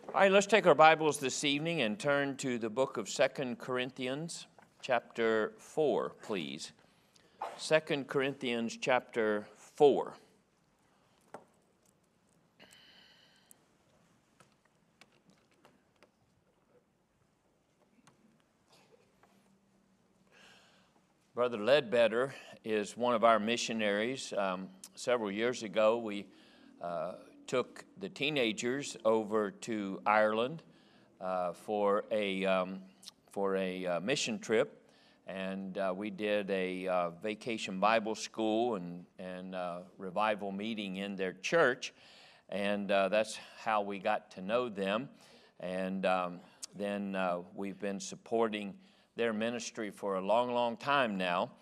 All right, let's take our Bibles this evening and turn to the book of 2 Corinthians, chapter 4, please. 2 Corinthians, chapter 4. Brother Ledbetter is one of our missionaries. Several years ago, we took the teenagers over to Ireland for a mission trip, and we did a vacation Bible school and revival meeting in their church, and that's how we got to know them. And then we've been supporting their ministry for a long time now.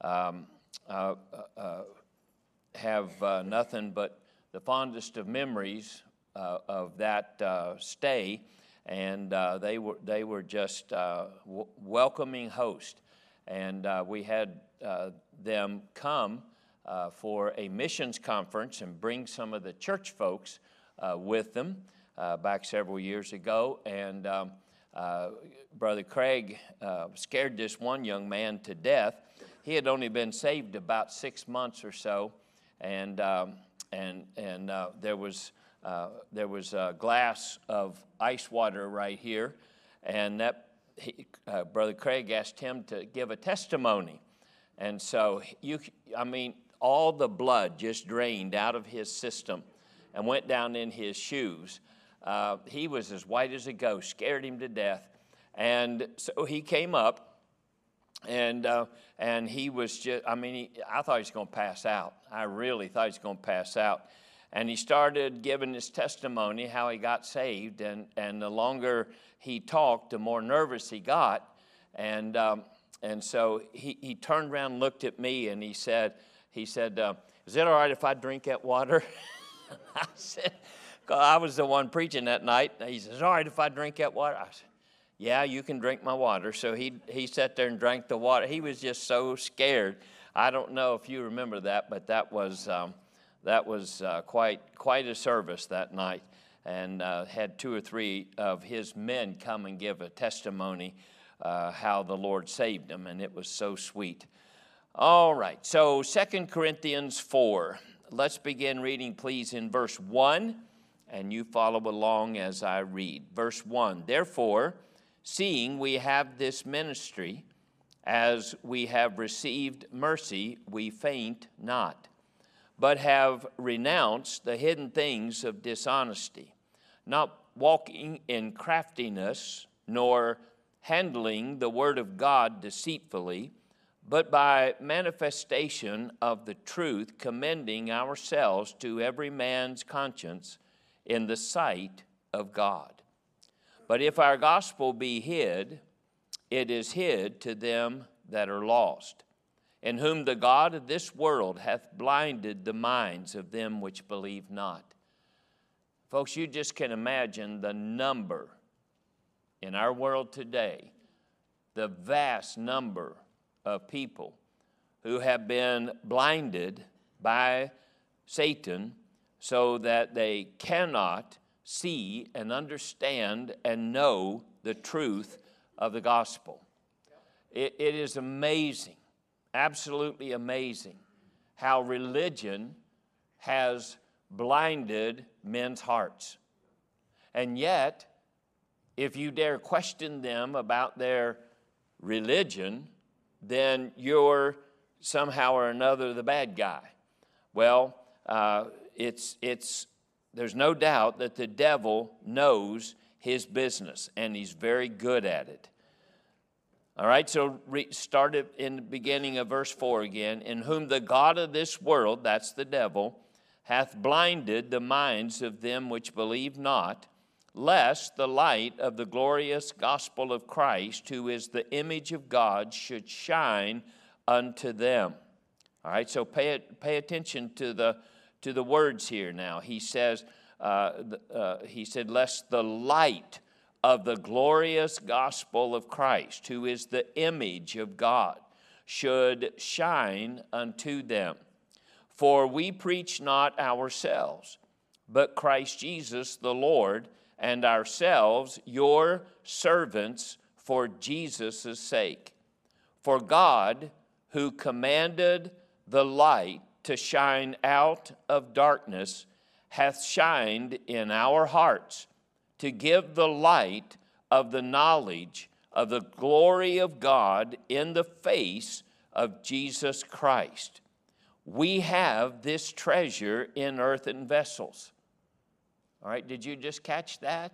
Have nothing but the fondest of memories of that stay, and they were just welcoming host, and we had them come for a missions conference and bring some of the church folks with them back several years ago, and Brother Craig scared this one young man to death. He had only been saved about 6 months or so, and there was a glass of ice water right here, and Brother Craig asked him to give a testimony, and so all the blood just drained out of his system and went down in his shoes. He was as white as a ghost, scared him to death, and so he came up. And he was just, I thought he was going to pass out. I really thought he was going to pass out. And he started giving his testimony, how he got saved. And the longer he talked, the more nervous he got. And so he turned around and looked at me, and he said, is it all right if I drink that water? I said, 'cause I was the one preaching that night. He says, all right if I drink that water? I said, yeah, you can drink my water. So he sat there and drank the water. He was just so scared. I don't know if you remember that, but that was quite a service that night, and had 2 or 3 of his men come and give a testimony how the Lord saved them, and it was so sweet. All right, so 2 Corinthians 4. Let's begin reading, please, in verse 1, and you follow along as I read. Verse 1, therefore, seeing we have this ministry, as we have received mercy, we faint not, but have renounced the hidden things of dishonesty, not walking in craftiness, nor handling the word of God deceitfully, but by manifestation of the truth, commending ourselves to every man's conscience in the sight of God. But if our gospel be hid, it is hid to them that are lost, in whom the God of this world hath blinded the minds of them which believe not. Folks, you just can imagine the number in our world today, the vast number of people who have been blinded by Satan so that they cannot see and understand and know the truth of the gospel. It is amazing, absolutely amazing, how religion has blinded men's hearts. And yet, if you dare question them about their religion, then you're somehow or another the bad guy. Well, there's no doubt that the devil knows his business, and he's very good at it. All right, so start it in the beginning of verse 4 again. In whom the God of this world, that's the devil, hath blinded the minds of them which believe not, lest the light of the glorious gospel of Christ, who is the image of God, should shine unto them. All right, so pay attention to the words here now. He says, lest the light of the glorious gospel of Christ, who is the image of God, should shine unto them. For we preach not ourselves, but Christ Jesus the Lord, and ourselves your servants for Jesus' sake. For God, who commanded the light to shine out of darkness, hath shined in our hearts to give the light of the knowledge of the glory of God in the face of Jesus Christ. We have this treasure in earthen vessels. All right, did you just catch that?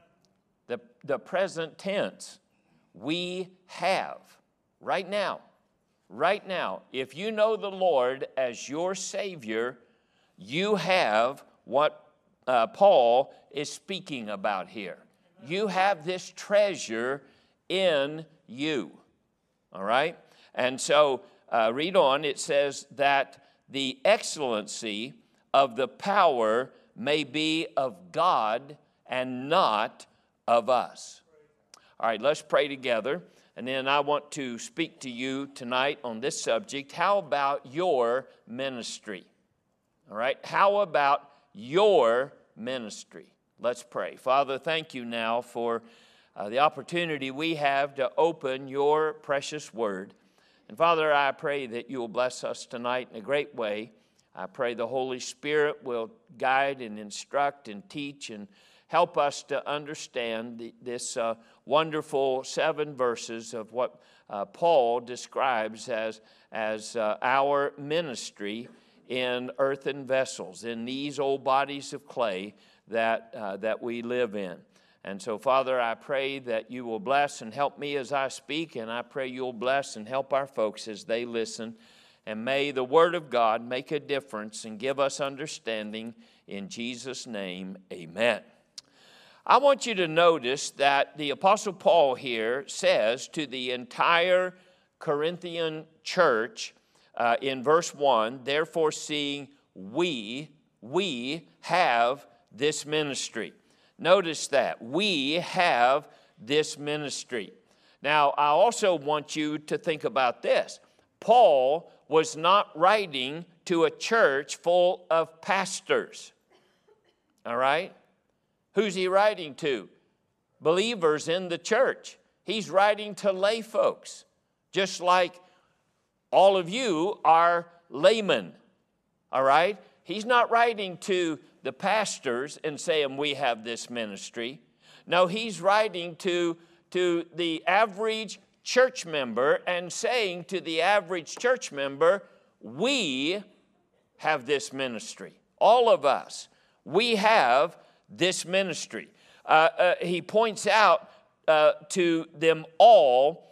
The present tense. We have. Right now. Right now. If you know the Lord as your Savior, you have what Paul is speaking about here. You have this treasure in you. All right? And so read on. It says that the excellency of the power may be of God and not of us. All right, let's pray together. And then I want to speak to you tonight on this subject. How about your ministry? All right, how about your ministry? Let's pray. Father, thank you now for the opportunity we have to open your precious word. And Father, I pray that you will bless us tonight in a great way. I pray the Holy Spirit will guide and instruct and teach and help us to understand this wonderful 7 verses of what Paul describes as our ministry in earthen vessels, in these old bodies of clay that we live in. And so, Father, I pray that you will bless and help me as I speak, and I pray you'll bless and help our folks as they listen. And may the Word of God make a difference and give us understanding. In Jesus' name, amen. I want you to notice that the Apostle Paul here says to the entire Corinthian church in verse 1, therefore seeing we have this ministry. Notice that. We have this ministry. Now, I also want you to think about this. Paul was not writing to a church full of pastors. All right? Who's he writing to? Believers in the church. He's writing to lay folks, just like all of you are laymen. All right? He's not writing to the pastors and saying, we have this ministry. No, he's writing to the average church member and saying to the average church member, we have this ministry. All of us, we have this ministry. He points out to them all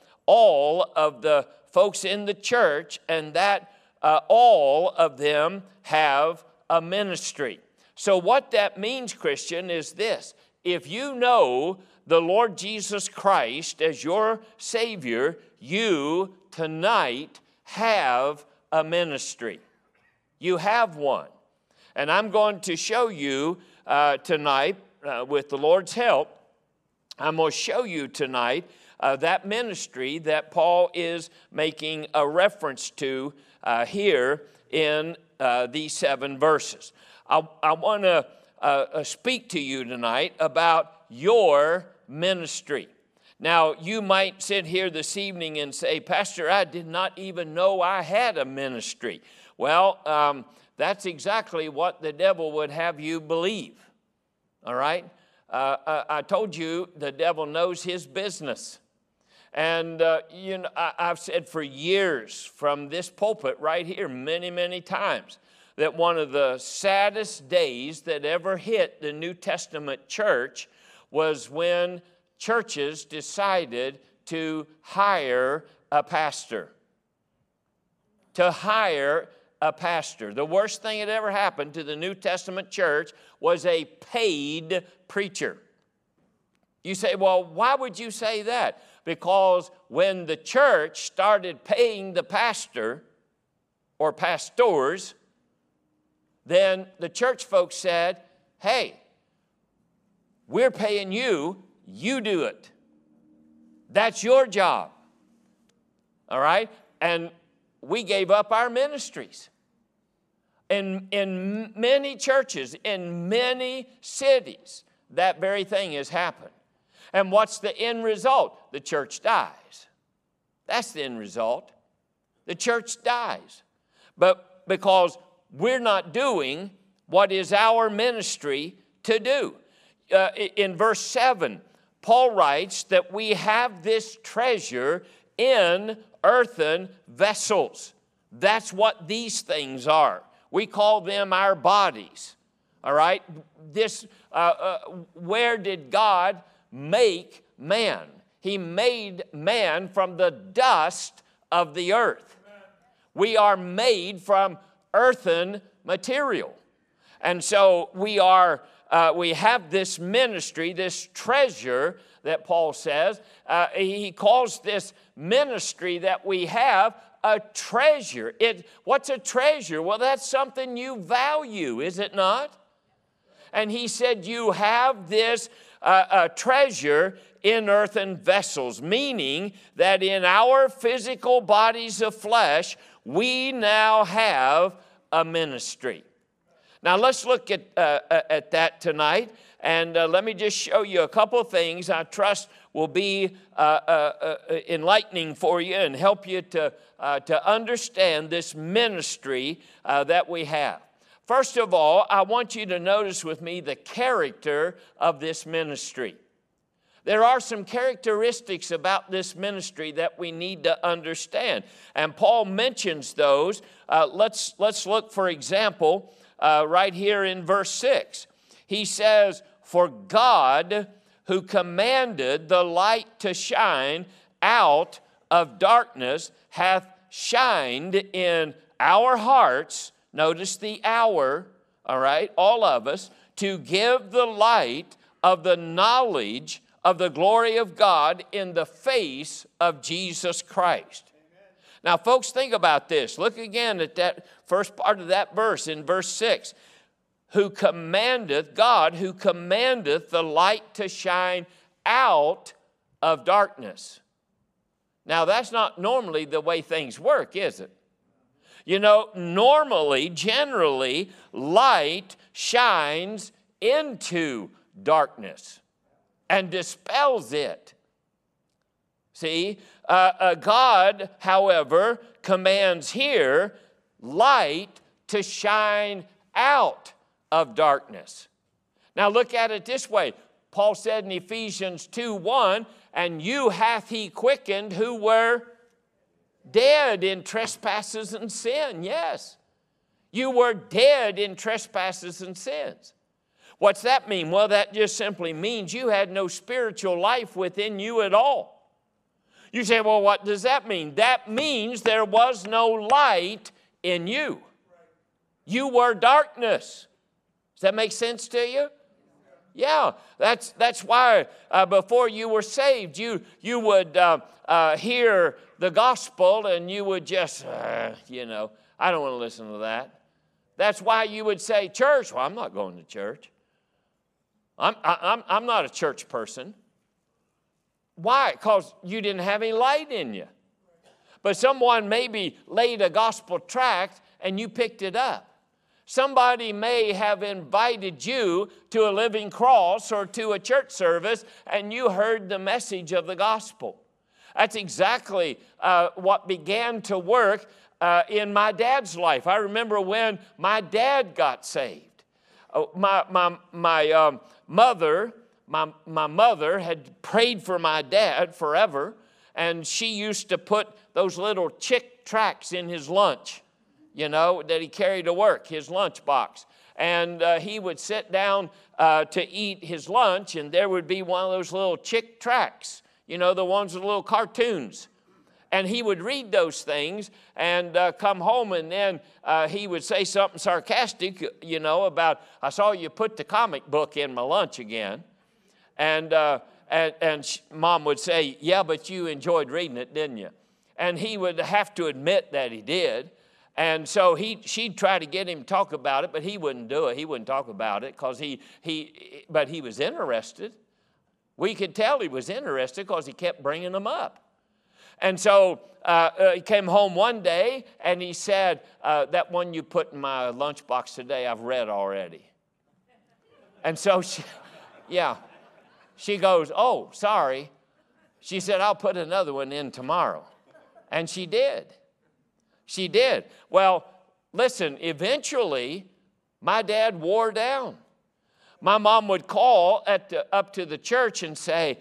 of the folks in the church, and that all of them have a ministry. So what that means, Christian, is this. If you know the Lord Jesus Christ as your Savior, you tonight have a ministry. You have one. And I'm going to show you tonight, with the Lord's help, I'm going to show you tonight that ministry that Paul is making a reference to here in these 7 verses. I want to speak to you tonight about your ministry. Now, you might sit here this evening and say, Pastor, I did not even know I had a ministry. Well, that's exactly what the devil would have you believe. All right? I told you the devil knows his business. And, I've said for years from this pulpit right here many, many times that one of the saddest days that ever hit the New Testament church was when churches decided to hire a pastor. To hire a pastor. The worst thing that ever happened to the New Testament church was a paid preacher. You say, well, why would you say that? Because when the church started paying the pastor or pastors, then the church folks said, hey, we're paying you, you do it. That's your job. All right? And we gave up our ministries. In many churches, in many cities, that very thing has happened. And what's the end result? The church dies. That's the end result. The church dies. But because we're not doing what is our ministry to do. In verse 7, Paul writes that we have this treasure in earthen vessels. That's what these things are. We call them our bodies. All right? Where did God make man? He made man from the dust of the earth. We are made from earthen material. And so we have this ministry, this treasure that Paul says. He calls this ministry that we have a treasure. What's a treasure? Well, that's something you value, is it not? And he said you have this treasure in earthen vessels, meaning that in our physical bodies of flesh, we now have a ministry. Now let's look at that tonight, and let me just show you a couple of things I trust will be enlightening for you and help you to understand this ministry that we have. First of all, I want you to notice with me the character of this ministry. There are some characteristics about this ministry that we need to understand, and Paul mentions those. Let's look, for example, right here in verse 6. He says, "For God, who commanded the light to shine out of darkness, hath shined in our hearts," notice the hour, all right, all of us, "to give the light of the knowledge of the glory of God in the face of Jesus Christ." Amen. Now, folks, think about this. Look again at that first part of that verse in verse 6. God who commandeth the light to shine out of darkness. Now, that's not normally the way things work, is it? You know, normally, generally, light shines into darkness and dispels it. See, God, however, commands here light to shine out of darkness. Now look at it this way. Paul said in Ephesians 2:1, "And you hath he quickened who were dead in trespasses and sin." Yes, you were dead in trespasses and sins. What's that mean? Well, that just simply means you had no spiritual life within you at all. You say, well, what does that mean? That means there was no light in you. You were darkness. Does that make sense to you? Yeah, that's why before you were saved, you would hear the gospel and you would just, I don't want to listen to that. That's why you would say, church. Well, I'm not going to church. I'm not a church person. Why? Because you didn't have any light in you. But someone maybe laid a gospel tract and you picked it up. Somebody may have invited you to a living cross or to a church service and you heard the message of the gospel. That's exactly what began to work in my dad's life. I remember when my dad got saved. My mother had prayed for my dad forever, and she used to put those little chick tracts in his lunch, that he carried to work, his lunch box. And he would sit down to eat his lunch, and there would be one of those little chick tracts, the ones with little cartoons. And he would read those things and come home, and then he would say something sarcastic, about, "I saw you put the comic book in my lunch again." And Mom would say, "Yeah, but you enjoyed reading it, didn't you?" And he would have to admit that he did. And so she'd try to get him to talk about it, but he wouldn't do it. He wouldn't talk about it because but he was interested. We could tell he was interested because he kept bringing them up. And so he came home one day and he said, "That one you put in my lunchbox today, I've read already." And so Yeah. She goes, oh, sorry. She said, I'll put another one in tomorrow. And she did. She did. Well, listen, eventually, my dad wore down. My mom would call up to the church and say,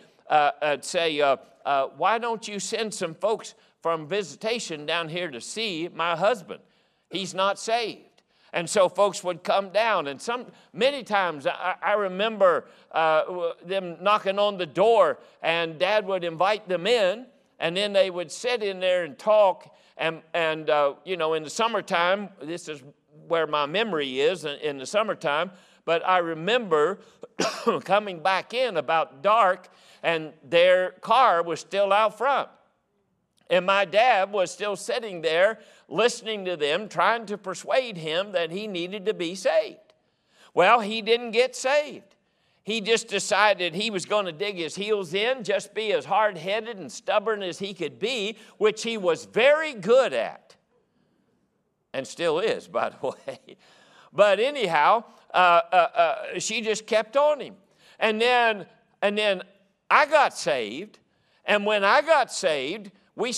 why don't you send some folks from visitation down here to see my husband? He's not saved. And so folks would come down, and many times I remember them knocking on the door, and Dad would invite them in, and then they would sit in there and talk. And in the summertime, this is where my memory is in the summertime, but I remember coming back in about dark, and their car was still out front. And my dad was still sitting there listening to them, trying to persuade him that he needed to be saved. Well, he didn't get saved. He just decided he was going to dig his heels in, just be as hard-headed and stubborn as he could be, which he was very good at. And still is, by the way. But anyhow, she just kept on him. And then I got saved. And when I got saved, I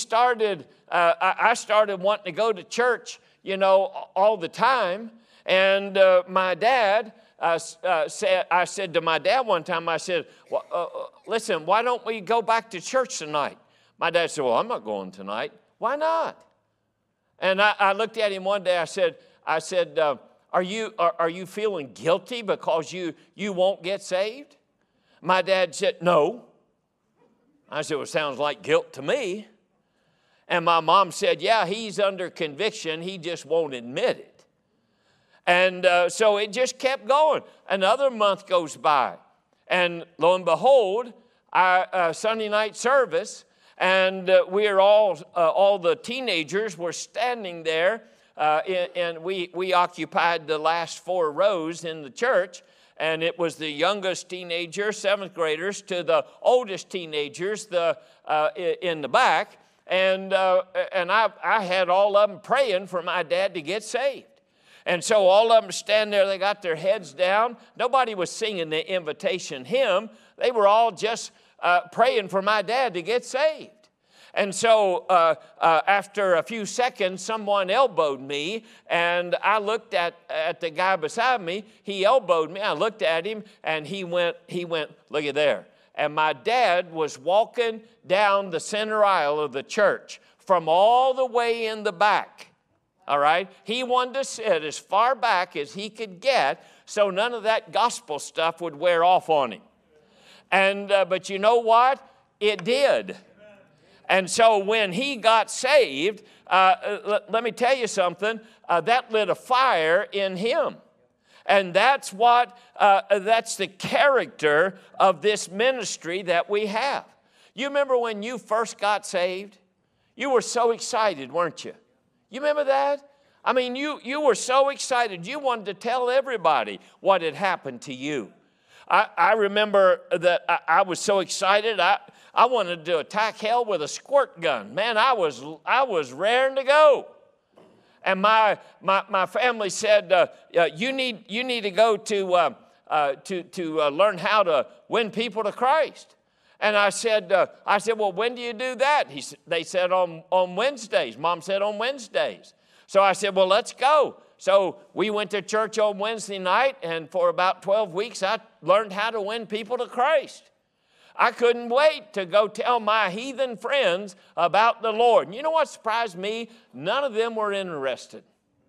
started wanting to go to church, all the time. And my dad, I said to my dad one time, I said, listen, why don't we go back to church tonight? My dad said, well, I'm not going tonight. Why not? And I looked at him one day, I said, are you feeling guilty because you won't get saved? My dad said, no. I said, well, sounds like guilt to me. And my mom said, yeah, he's under conviction. He just won't admit it. And so it just kept going. Another month goes by. And lo and behold, our Sunday night service, and we're all the teenagers were standing there, and we occupied the last 4 rows in the church. And it was the youngest teenagers, 7th graders, to the oldest teenagers in the back. And I had all of them praying for my dad to get saved. And so all of them stand there, they got their heads down. Nobody was singing the invitation hymn. They were all just praying for my dad to get saved. And so after a few seconds, someone elbowed me, and I looked at the guy beside me. He elbowed me. I looked at him, and he went, look at there. And my dad was walking down the center aisle of the church from all the way in the back. All right? He wanted to sit as far back as he could get so none of that gospel stuff would wear off on him. And but you know what? It did. And so when he got saved, let me tell you something, that lit a fire in him. And that's the character of this ministry that we have. You remember when you first got saved? You were so excited, weren't you? You remember that? I mean, you were so excited. You wanted to tell everybody what had happened to you. I remember that I was so excited. I wanted to attack hell with a squirt gun. Man, I was raring to go. And my family said, you need to go to learn how to win people to Christ. And I said, well, when do you do that? They said on Wednesdays. Mom said on Wednesdays. So I said, well, let's go. So we went to church on Wednesday night, and for about 12 weeks, I learned how to win people to Christ. I couldn't wait to go tell my heathen friends about the Lord. And you know what surprised me? None of them were interested.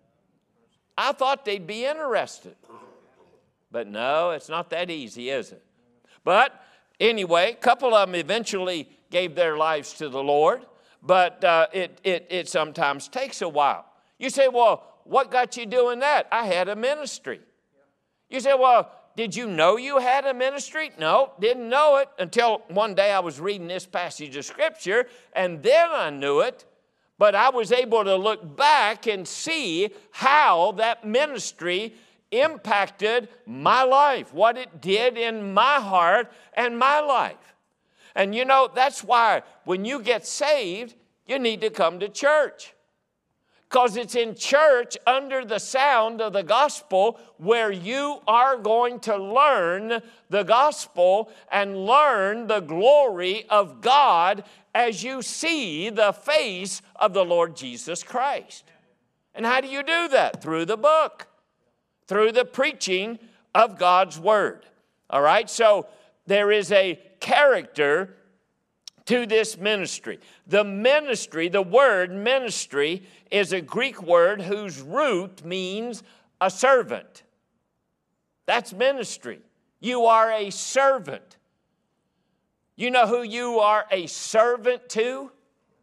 I thought they'd be interested. But no, it's not that easy, is it? But anyway, a couple of them eventually gave their lives to the Lord. But it sometimes takes a while. You say, well, what got you doing that? I had a ministry. You say, well, did you know you had a ministry? No, didn't know it until one day I was reading this passage of Scripture, and then I knew it. But I was able to look back and see how that ministry impacted my life, what it did in my heart and my life. And you know, that's why when you get saved, you need to come to church. Because it's in church under the sound of the gospel where you are going to learn the gospel and learn the glory of God as you see the face of the Lord Jesus Christ. And how do you do that? Through the book, through the preaching of God's word. All right, so there is a character to this ministry. The ministry, the word ministry, is a Greek word whose root means a servant. That's ministry. You are a servant. You know who you are a servant to?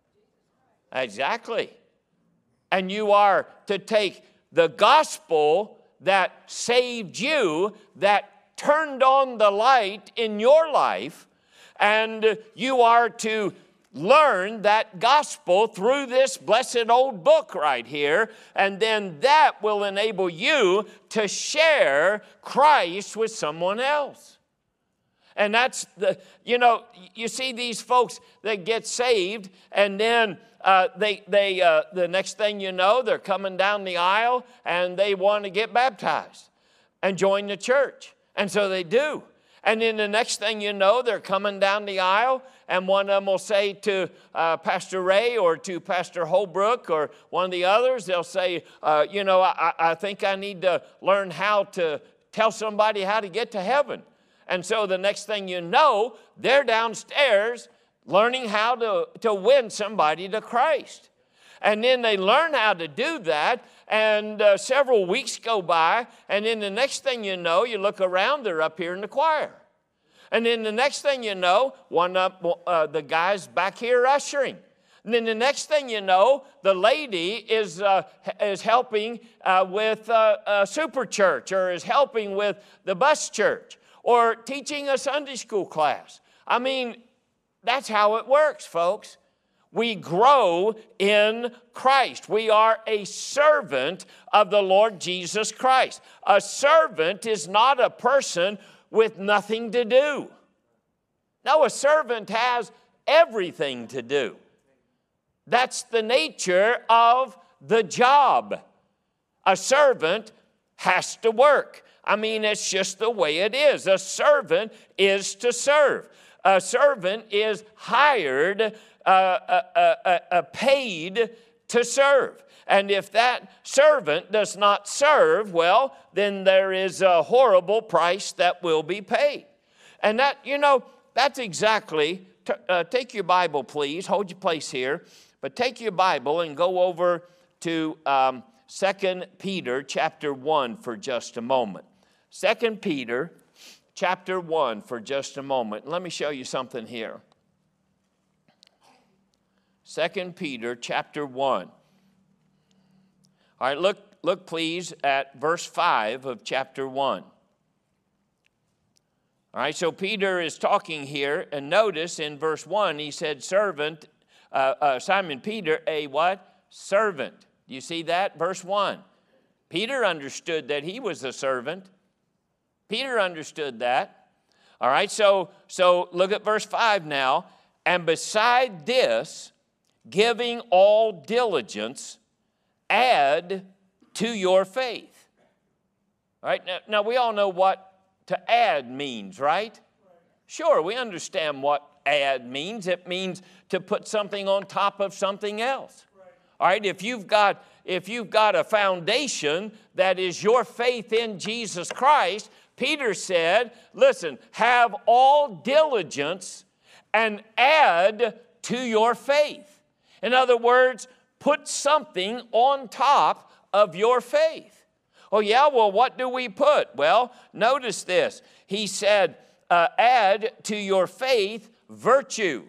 Exactly. And you are to take the gospel that saved you, that turned on the light in your life, and you are to learn that gospel through this blessed old book right here, and then that will enable you to share Christ with someone else. And that's you see these folks that get saved, and then the next thing you know, they're coming down the aisle and they want to get baptized and join the church. And so they do. And then the next thing you know, they're coming down the aisle, and one of them will say to Pastor Ray or to Pastor Holbrook or one of the others, they'll say, I think I need to learn how to tell somebody how to get to heaven. And so the next thing you know, they're downstairs learning how to win somebody to Christ. And then they learn how to do that, and several weeks go by, and then the next thing you know, you look around, they're up here in the choir. And then the next thing you know, the guy's back here ushering. And then the next thing you know, the lady is helping with Super Church, or is helping with the bus church, or teaching a Sunday school class. I mean, that's how it works, folks. We grow in Christ. We are a servant of the Lord Jesus Christ. A servant is not a person with nothing to do. No, a servant has everything to do. That's the nature of the job. A servant has to work. I mean, it's just the way it is. A servant is to serve. A servant is hired, paid to serve. And if that servant does not serve, well, then there is a horrible price that will be paid. And that's exactly, take your Bible, please. Hold your place here. But take your Bible and go over to 2 Peter chapter 1 for just a moment. 2 Peter chapter 1 for just a moment. Let me show you something here. 2 Peter chapter 1. All right, look please at verse 5 of chapter 1. All right, so Peter is talking here, and notice in verse 1 he said servant, Simon Peter, a what? Servant. Do you see that? Verse 1. Peter understood that he was a servant. Peter understood that. All right, so look at verse 5 now. And beside this, giving all diligence, add to your faith. All right, now we all know what to add means, right? Sure, we understand what add means. It means to put something on top of something else. All right, if you've got a foundation that is your faith in Jesus Christ, Peter said, listen, have all diligence and add to your faith. In other words, put something on top of your faith. Oh yeah, well, what do we put? Well, notice this. He said, add to your faith virtue.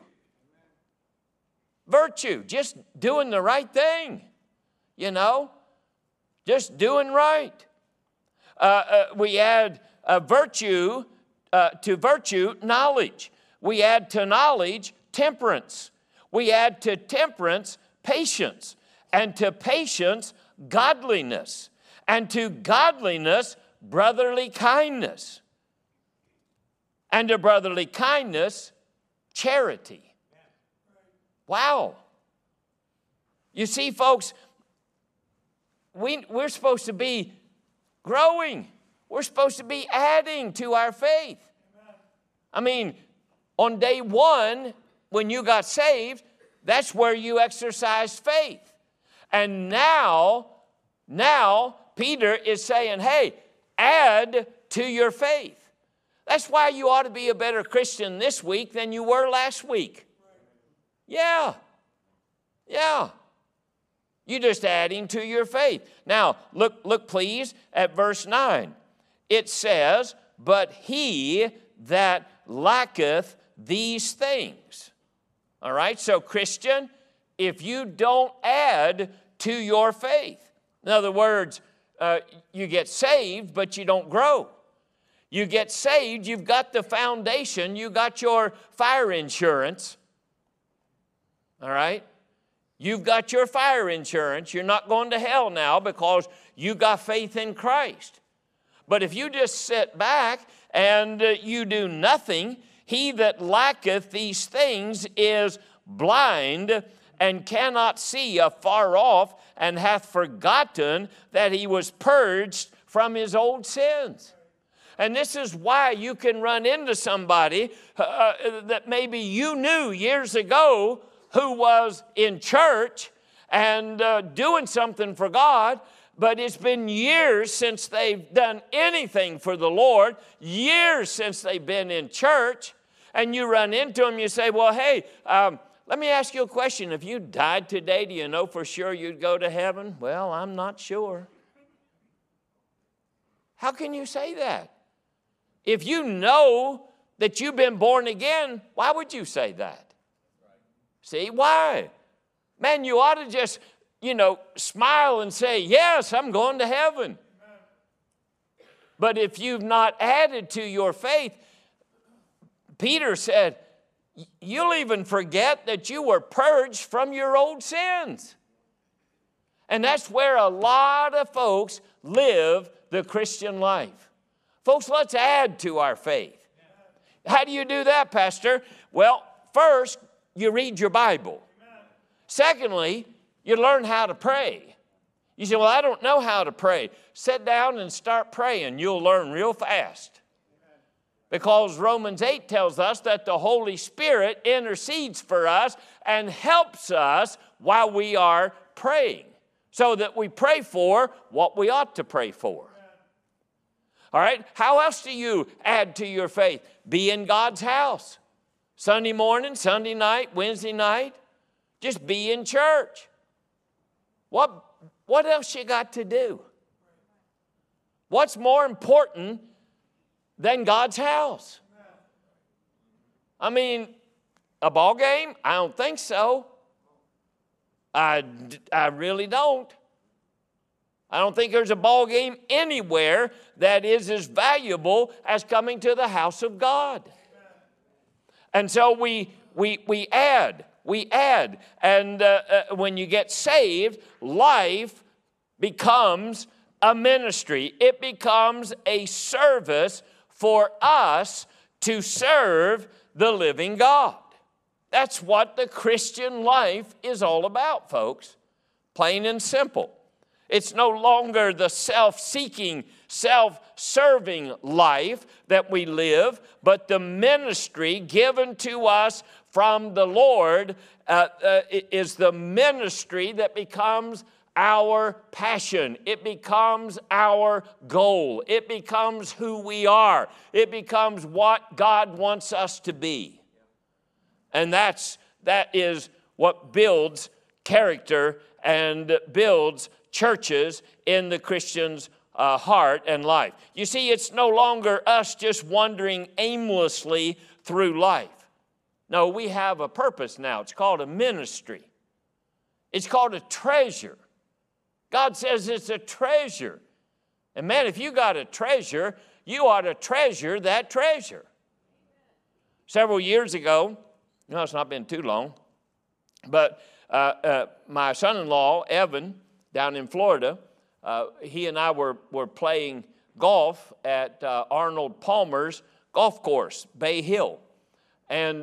Virtue, just doing the right thing, just doing right. We add virtue to virtue, knowledge. We add to knowledge, temperance. We add to temperance, patience. And to patience, godliness. And to godliness, brotherly kindness. And to brotherly kindness, charity. Wow. You see, folks, we're supposed to be growing. We're supposed to be adding to our faith. I mean, on day one, when you got saved, that's where you exercised faith. And now Peter is saying, hey, add to your faith. That's why you ought to be a better Christian this week than you were last week. Yeah. You're just adding to your faith. Now, look please at verse 9. It says, but he that lacketh these things. All right, so Christian, if you don't add to your faith, in other words, you get saved, but you don't grow. You get saved, you've got the foundation, you got your fire insurance. All right? You've got your fire insurance. You're not going to hell now because you got faith in Christ. But if you just sit back and you do nothing, he that lacketh these things is blind and cannot see afar off, and hath forgotten that he was purged from his old sins. And this is why you can run into somebody that maybe you knew years ago who was in church and doing something for God, but it's been years since they've done anything for the Lord, years since they've been in church, and you run into them, you say, well, hey, let me ask you a question. If you died today, do you know for sure you'd go to heaven? Well, I'm not sure. How can you say that? If you know that you've been born again, why would you say that? See, why? Man, you ought to just, smile and say, yes, I'm going to heaven. But if you've not added to your faith, Peter said, you'll even forget that you were purged from your old sins. And that's where a lot of folks live the Christian life. Folks, let's add to our faith. How do you do that, Pastor? Well, first, you read your Bible. Secondly, you learn how to pray. You say, well, I don't know how to pray. Sit down and start praying. You'll learn real fast. Because Romans 8 tells us that the Holy Spirit intercedes for us and helps us while we are praying, so that we pray for what we ought to pray for. All right? How else do you add to your faith? Be in God's house. Sunday morning, Sunday night, Wednesday night. Just be in church. What else you got to do? What's more important than God's house? I mean, a ball game? I don't think so. I really don't. I don't think there's a ball game anywhere that is as valuable as coming to the house of God. And so we add. And when you get saved, life becomes a ministry. It becomes a service for us to serve the living God. That's what the Christian life is all about, folks. Plain and simple. It's no longer the self-seeking, self-serving life that we live, but the ministry given to us from the Lord is the ministry that becomes our passion. It becomes our goal. It becomes who we are. It becomes what God wants us to be. And that is what builds character and builds churches in the Christian's heart and life. You see, it's no longer us just wandering aimlessly through life. No, we have a purpose now. It's called a ministry. It's called a treasure. God says it's a treasure. And man, if you got a treasure, you ought to treasure that treasure. Several years ago, no, it's not been too long, but my son-in-law, Evan, down in Florida, he and I were playing golf at Arnold Palmer's golf course, Bay Hill. And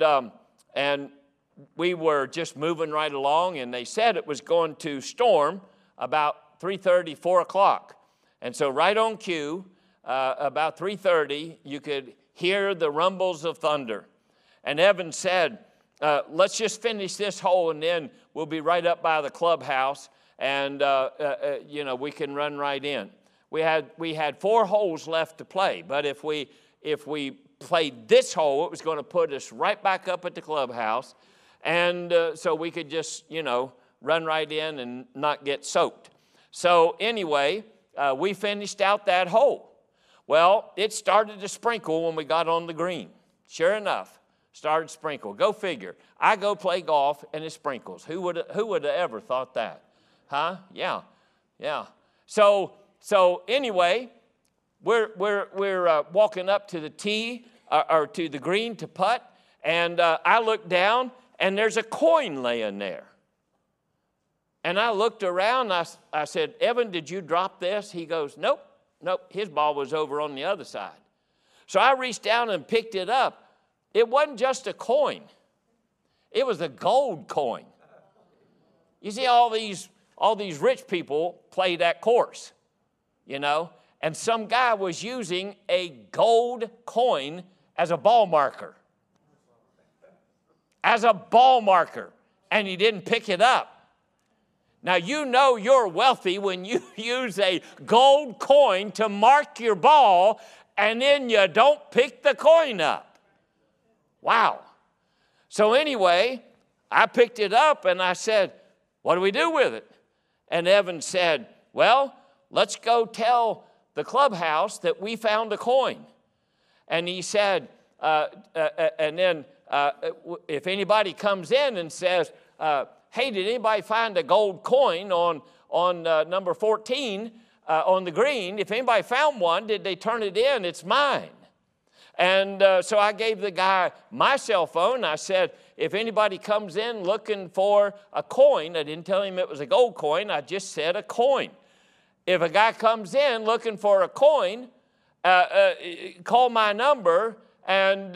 we were just moving right along, and they said it was going to storm about about 3:30, 4 o'clock. And so right on cue, about 3:30, you could hear the rumbles of thunder. And Evan said, let's just finish this hole and then we'll be right up by the clubhouse and, we can run right in. We had 4 holes left to play, but if we played this hole, it was going to put us right back up at the clubhouse. And so we could just, run right in and not get soaked. So anyway, we finished out that hole. Well, it started to sprinkle when we got on the green. Sure enough, started to sprinkle. Go figure. I go play golf and it sprinkles. Who would have ever thought that? Huh? Yeah. So anyway, we're walking up to the tee or to the green to putt, and I look down and there's a coin laying there. And I looked around, I said, Evan, did you drop this? He goes, nope, his ball was over on the other side. So I reached down and picked it up. It wasn't just a coin. It was a gold coin. You see, all these rich people play that course, and some guy was using a gold coin as a ball marker. And he didn't pick it up. Now, you're wealthy when you use a gold coin to mark your ball and then you don't pick the coin up. Wow. So anyway, I picked it up and I said, what do we do with it? And Evan said, well, let's go tell the clubhouse that we found a coin. And he said, if anybody comes in and says, hey, did anybody find a gold coin on number 14 on the green? If anybody found one, did they turn it in? It's mine. And so I gave the guy my cell phone. I said, if anybody comes in looking for a coin, I didn't tell him it was a gold coin. I just said a coin. If a guy comes in looking for a coin, call my number and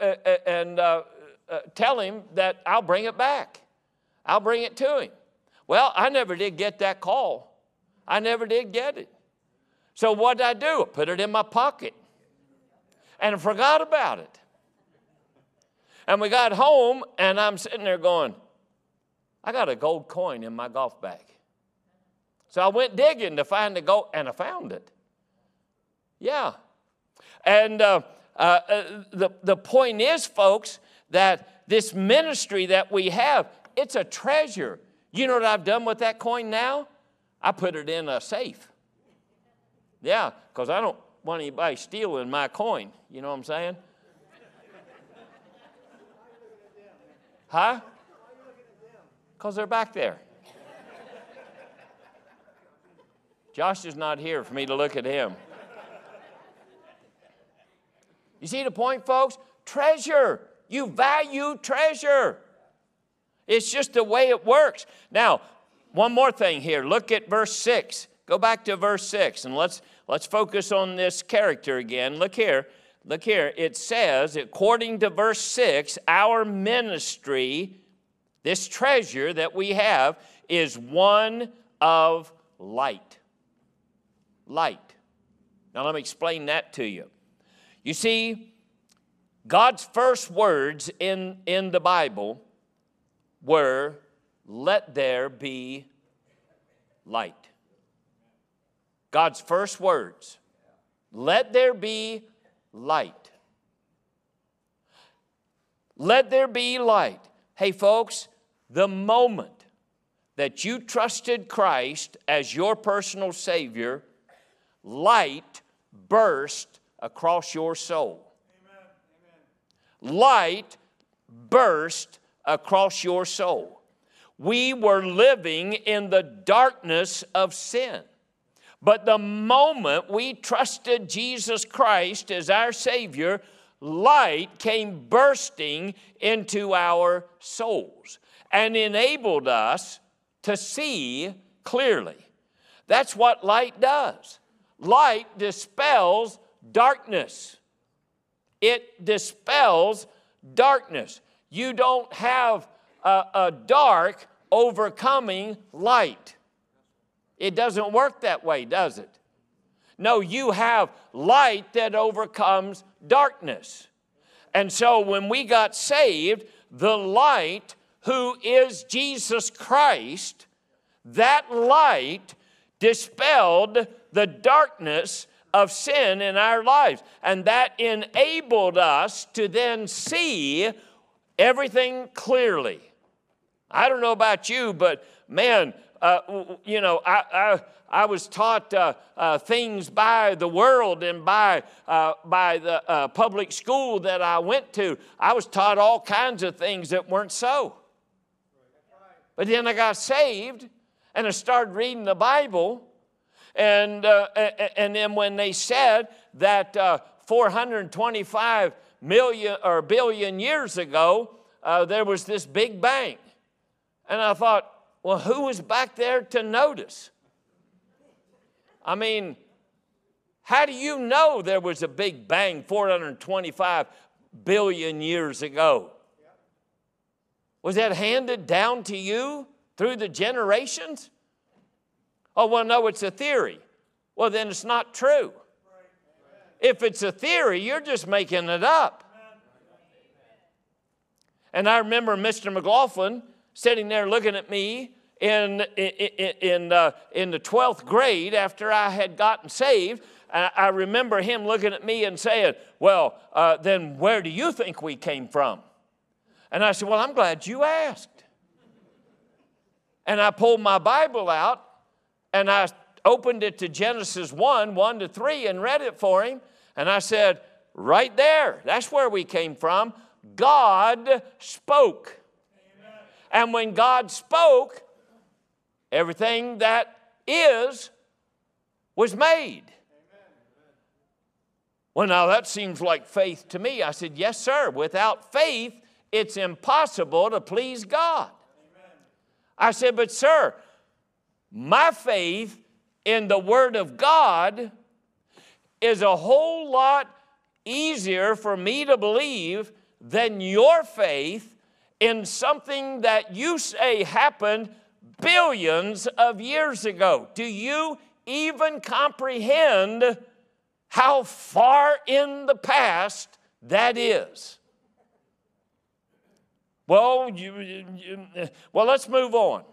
tell him that I'll bring it back. I'll bring it to him. Well, I never did get that call. I never did get it. So what did I do? I put it in my pocket and I forgot about it. And we got home and I'm sitting there going, I got a gold coin in my golf bag. So I went digging to find the gold and I found it. Yeah. And the point is, folks, that this ministry that we have, it's a treasure. You know what I've done with that coin now? I put it in a safe. Yeah, because I don't want anybody stealing my coin. You know what I'm saying? Huh? Because they're back there. Josh is not here for me to look at him. You see the point, folks? Treasure. You value treasure. It's just the way it works. Now, one more thing here. Look at verse 6. Go back to verse 6 and let's focus on this character again. Look here. It says, according to verse 6, our ministry, this treasure that we have, is one of light. Light. Now let me explain that to you. You see, God's first words in the Bible were, let there be light. God's first words, let there be light. Let there be light. Hey folks, the moment that you trusted Christ as your personal Savior, light burst across your soul. Amen. Light burst across your soul. We were living in the darkness of sin. But the moment we trusted Jesus Christ as our Savior, light came bursting into our souls and enabled us to see clearly. That's what light does. Light dispels darkness. It dispels darkness. You don't have a dark overcoming light. It doesn't work that way, does it? No, you have light that overcomes darkness. And so when we got saved, the light, who is Jesus Christ, that light dispelled the darkness of sin in our lives. And that enabled us to then see everything clearly. I don't know about you, but man, I was taught things by the world and by the public school that I went to. I was taught all kinds of things that weren't so. But then I got saved and I started reading the Bible. And then when they said that 425 million or billion years ago, there was this big bang. And I thought, well, who was back there to notice? I mean, how do you know there was a big bang 425 billion years ago? Was that handed down to you through the generations? Oh, well, no, it's a theory. Well, then it's not true. If it's a theory, you're just making it up. And I remember Mr. McLaughlin sitting there looking at me in the 12th grade after I had gotten saved. I remember him looking at me and saying, well, then where do you think we came from? And I said, well, I'm glad you asked. And I pulled my Bible out and I opened it to Genesis 1:1-3, and read it for him. And I said, right there, that's where we came from. God spoke. Amen. And when God spoke, everything that is was made. Amen. Well, now that seems like faith to me. I said, yes, sir. Without faith, it's impossible to please God. Amen. I said, but sir, my faith in the Word of God is a whole lot easier for me to believe than your faith in something that you say happened billions of years ago. Do you even comprehend how far in the past that is? Well, let's move on.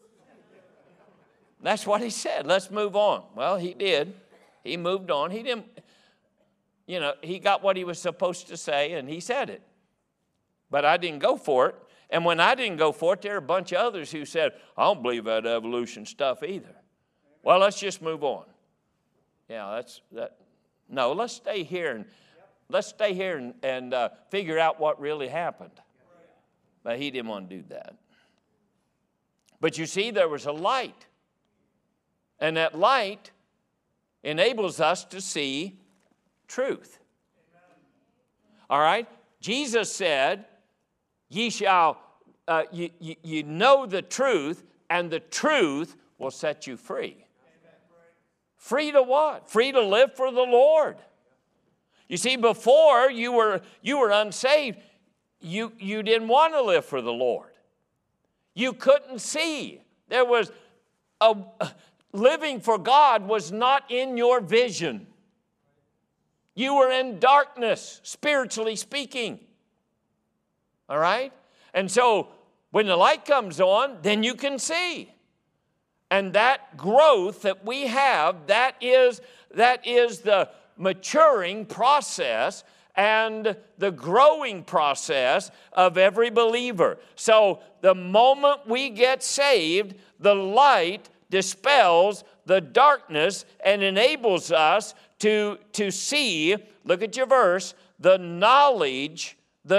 That's what he said. Let's move on. Well, he did. He moved on. He didn't, he got what he was supposed to say, and he said it. But I didn't go for it. And when I didn't go for it, there were a bunch of others who said, I don't believe that evolution stuff either. Well, let's just move on. Yeah, No, let's stay here and figure out what really happened. But he didn't want to do that. But you see, there was a light. And that light enables us to see truth. All right? Jesus said, ye shall, you know the truth, and the truth will set you free. Free to what? Free to live for the Lord. You see, before you were unsaved, you didn't want to live for the Lord. You couldn't see. There was living for God was not in your vision. You were in darkness, spiritually speaking. All right? And so when the light comes on, then you can see. And that growth that we have, that is the maturing process and the growing process of every believer. So the moment we get saved, the light dispels the darkness and enables us to see, look at your verse, the knowledge,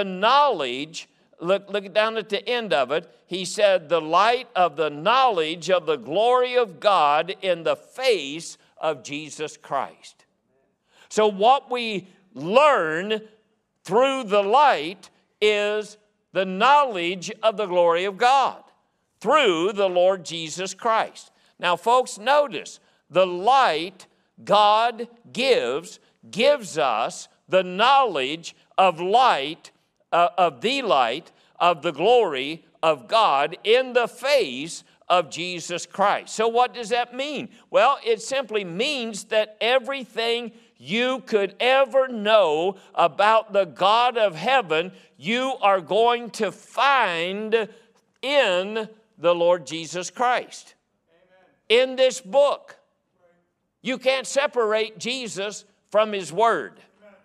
look down at the end of it. He said, the light of the knowledge of the glory of God in the face of Jesus Christ. So what we learn through the light is the knowledge of the glory of God through the Lord Jesus Christ. Now, folks, notice the light God gives us the knowledge of light, of the light of the glory of God in the face of Jesus Christ. So what does that mean? Well, it simply means that everything you could ever know about the God of heaven, you are going to find in the Lord Jesus Christ. Amen. In this book. You can't separate Jesus from his word.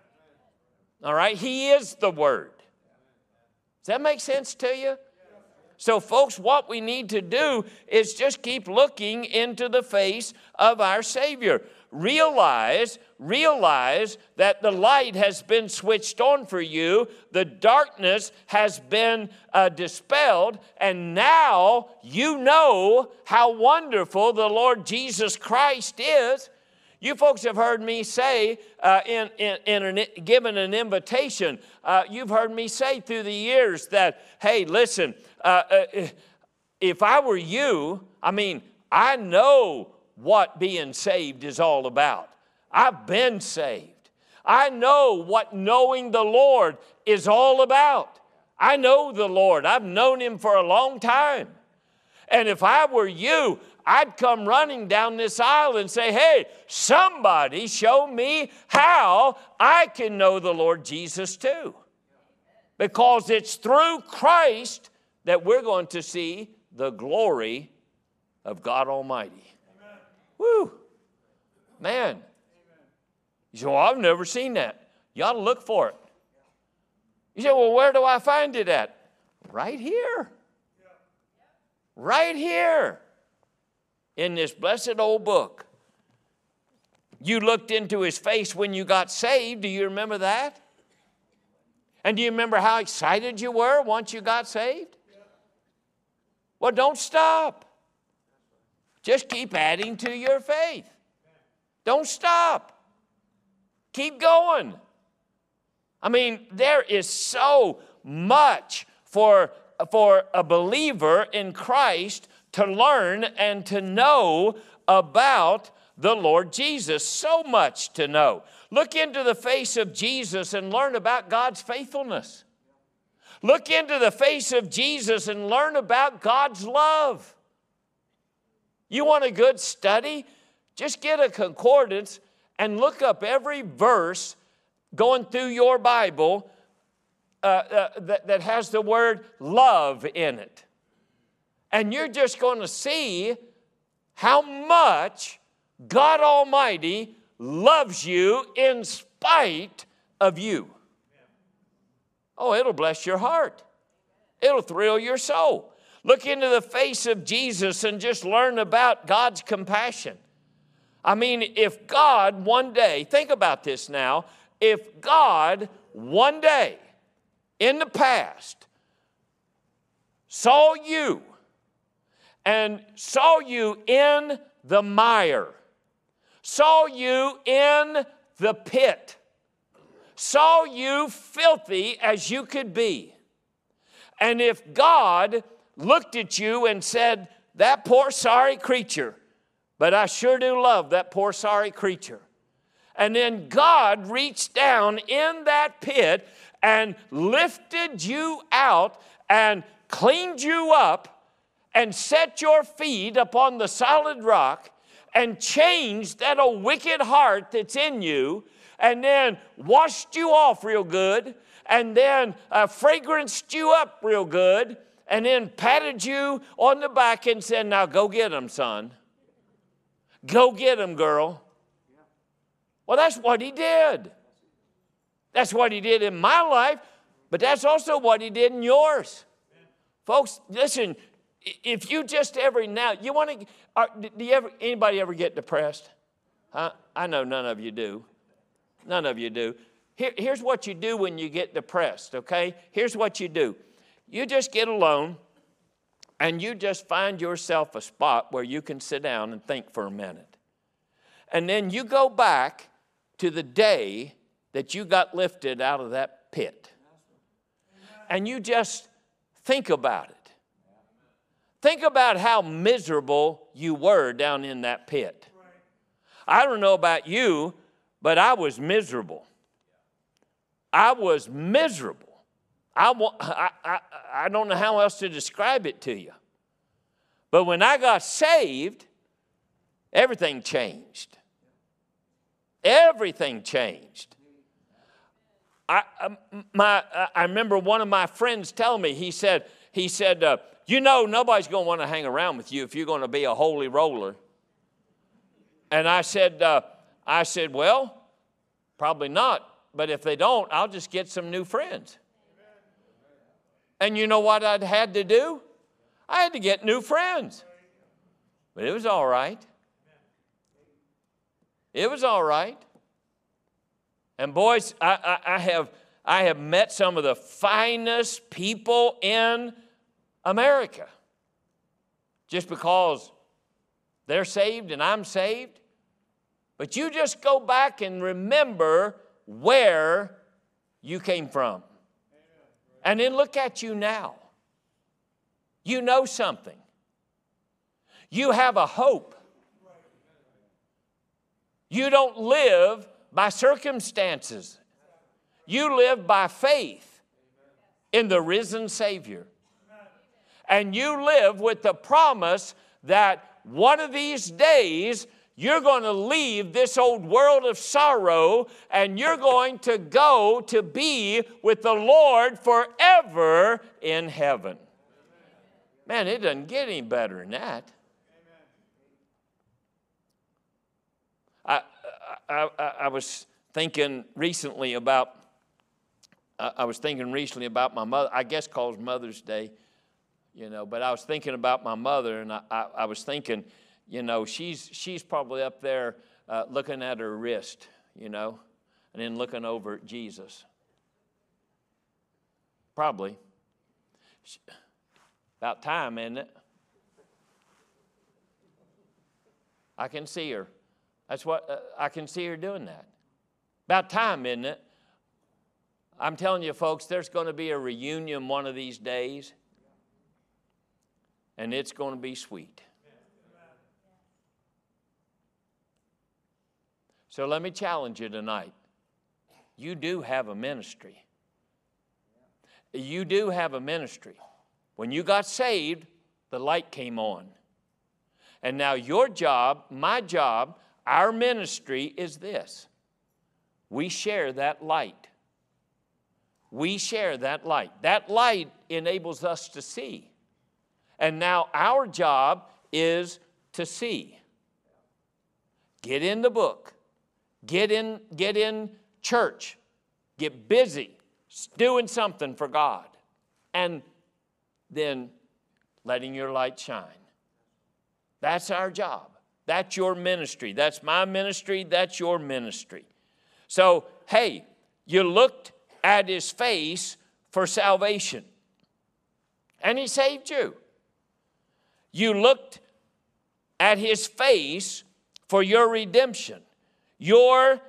All right? He is the word. Does that make sense to you? So, folks, what we need to do is just keep looking into the face of our Savior. Realize that the light has been switched on for you. The darkness has been dispelled. And now you know how wonderful the Lord Jesus Christ is. You folks have heard me say, given an invitation, you've heard me say through the years that, hey, listen, if I were you, I know what being saved is all about. I've been saved. I know what knowing the Lord is all about. I know the Lord. I've known him for a long time. And if I were you, I'd come running down this aisle and say, hey, somebody show me how I can know the Lord Jesus too. Because it's through Christ that we're going to see the glory of God Almighty. Amen. Woo! Man. Amen. You say, well, I've never seen that. You ought to look for it. You say, well, where do I find it at? Right here. Right here. In this blessed old book. You looked into his face when you got saved. Do you remember that? And do you remember how excited you were once you got saved? Well, don't stop. Just keep adding to your faith. Don't stop. Keep going. There is so much for a believer in Christ to learn and to know about the Lord Jesus. So much to know. Look into the face of Jesus and learn about God's faithfulness. Look into the face of Jesus and learn about God's love. You want a good study? Just get a concordance and look up every verse going through your Bible that has the word love in it. And you're just going to see how much God Almighty loves you in spite of you. Oh, it'll bless your heart. It'll thrill your soul. Look into the face of Jesus and just learn about God's compassion. If God one day, think about this now, if God one day in the past saw you and saw you in the mire, saw you in the pit, saw you filthy as you could be, and if God looked at you and said, that poor sorry creature, but I sure do love that poor sorry creature. And then God reached down in that pit and lifted you out and cleaned you up and set your feet upon the solid rock and changed that old wicked heart that's in you and then washed you off real good and then fragranced you up real good and then patted you on the back and said, now go get them, son. Go get them, girl. Well, that's what he did. That's what he did in my life, but that's also what he did in yours. Folks, listen, if you just every now, you want to, anybody ever get depressed? Huh? I know none of you do. None of you do. Here's what you do when you get depressed, okay? Here's what you do. You just get alone and you just find yourself a spot where you can sit down and think for a minute. And then you go back to the day that you got lifted out of that pit. And you just think about it. Think about how miserable you were down in that pit. I don't know about you, but I was miserable. I was miserable. I don't know how else to describe it to you. But when I got saved, everything changed. Everything changed. I remember one of my friends telling me, he said, you know, nobody's going to want to hang around with you if you're going to be a holy roller. And I said, well, probably not. But if they don't, I'll just get some new friends. And you know what I'd had to do? I had to get new friends. But it was all right. It was all right. And boys, I have met some of the finest people in America. Just because they're saved and I'm saved. But you just go back and remember where you came from. And then look at you now. You know something. You have a hope. You don't live by circumstances. You live by faith in the risen Savior. And you live with the promise that one of these days you're going to leave this old world of sorrow and you're going to go to be with the Lord forever in heaven. Man, it doesn't get any better than that. I was thinking recently about my mother. I guess because Mother's Day, you know. But I was thinking about my mother, and I was thinking, you know, she's probably up there looking at her wrist, you know, and then looking over at Jesus. Probably. About time, isn't it? I can see her. That's what I can see her doing that. About time, isn't it? I'm telling you, folks, there's going to be a reunion one of these days, and it's going to be sweet. So let me challenge you tonight. You do have a ministry. You do have a ministry. When you got saved, the light came on. And now your job, my job, our ministry is this. We share that light. We share that light. That light enables us to see. And now our job is to see. Get in the book. Get in church. Get busy doing something for God. And then letting your light shine. That's our job. That's your ministry. That's my ministry. That's your ministry. So, hey, you looked at his face for salvation. And he saved you. You looked at his face for your redemption. Your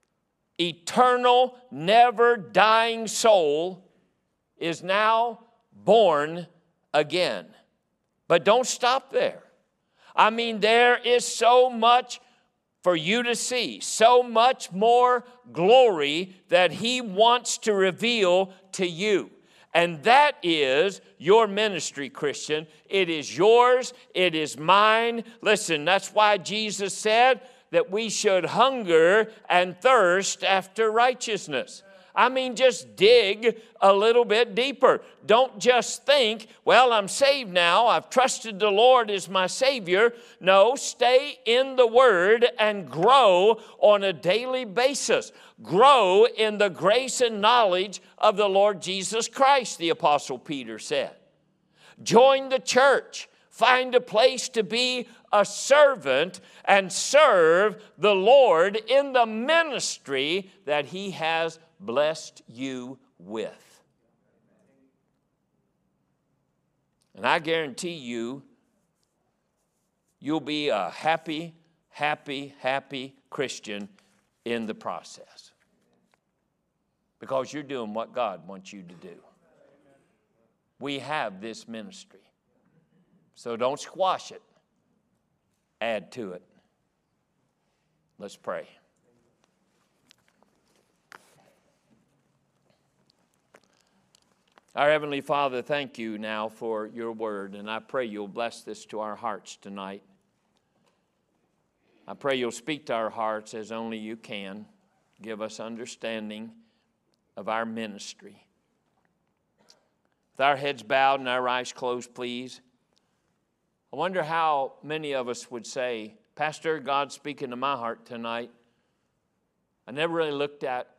eternal, never dying soul is now born again. But don't stop there. I mean, there is so much for you to see, so much more glory that he wants to reveal to you. And that is your ministry, Christian. It is yours. It is mine. Listen, that's why Jesus said that we should hunger and thirst after righteousness. I mean, just dig a little bit deeper. Don't just think, well, I'm saved now. I've trusted the Lord as my Savior. No, stay in the Word and grow on a daily basis. Grow in the grace and knowledge of the Lord Jesus Christ, the Apostle Peter said. Join the church. Find a place to be a servant and serve the Lord in the ministry that He has blessed you with. And I guarantee you, you'll be a happy, happy, happy Christian in the process. Because you're doing what God wants you to do. We have this ministry. So don't squash it. Add to it. Let's pray. Our Heavenly Father, thank you now for your word, and I pray you'll bless this to our hearts tonight. I pray you'll speak to our hearts as only you can. Give us understanding of our ministry. With our heads bowed and our eyes closed, please. I wonder how many of us would say, Pastor, God's speaking to my heart tonight. I never really looked at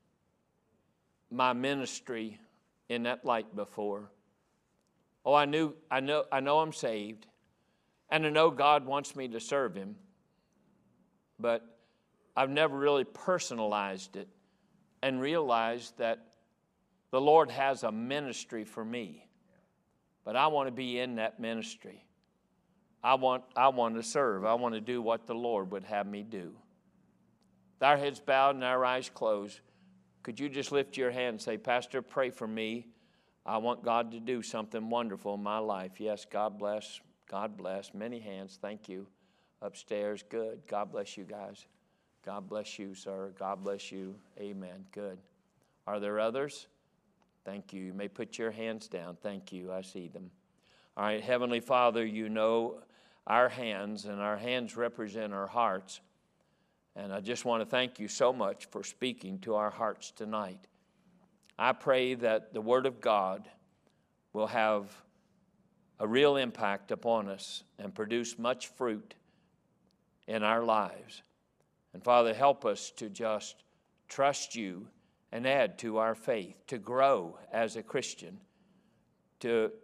my ministry in that light before. Oh, I know I'm saved, and I know God wants me to serve him, but I've never really personalized it and realized that the Lord has a ministry for me, but I want to be in that ministry. I want to serve. I want to do what the Lord would have me do. With our heads bowed and our eyes closed, could you just lift your hand and say, Pastor, pray for me. I want God to do something wonderful in my life. Yes, God bless. God bless. Many hands. Thank you. Upstairs. Good. God bless you guys. God bless you, sir. God bless you. Amen. Good. Are there others? Thank you. You may put your hands down. Thank you. I see them. All right, Heavenly Father, you know our hands, and our hands represent our hearts. And I just want to thank you so much for speaking to our hearts tonight. I pray that the Word of God will have a real impact upon us and produce much fruit in our lives. And Father, help us to just trust you and add to our faith, to grow as a Christian, to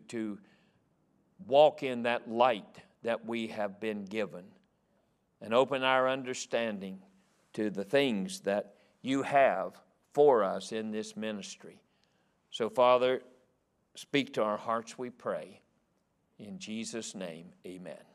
walk in that light that we have been given, and open our understanding to the things that you have for us in this ministry. So, Father, speak to our hearts, we pray. In Jesus' name, amen.